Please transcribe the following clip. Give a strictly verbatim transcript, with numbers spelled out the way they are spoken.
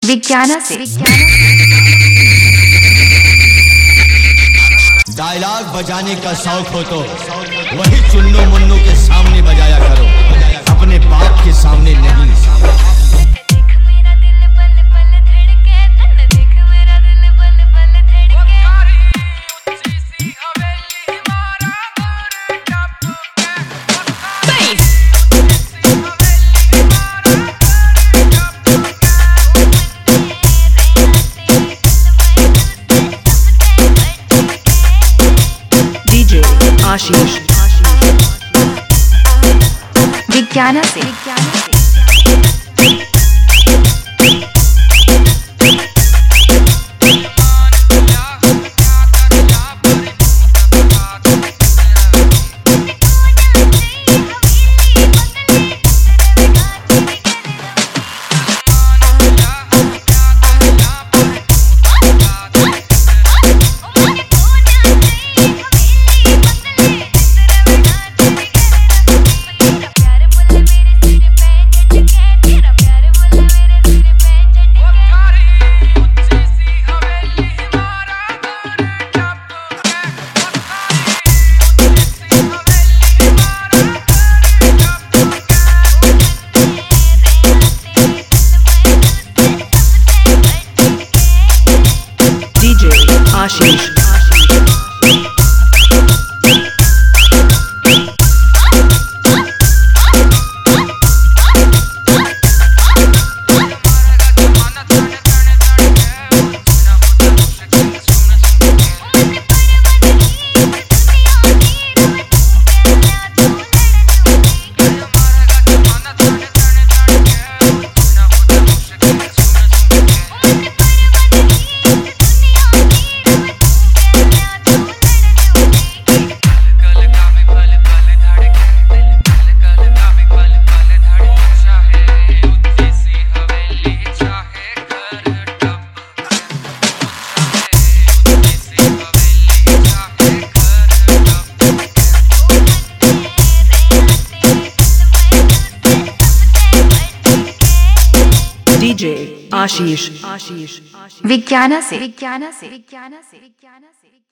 विज्ञाना से डायलॉग बजाने का शौक हो तो वही चुन्नू मुन्नू के सामने बजाया करो, अपने बाप के सामने नहीं। आशीष विज्ञाना से आशीष डीजे आशीष आशीष विज्ञाना से विज्ञाना से विज्ञाना से विज्ञाना से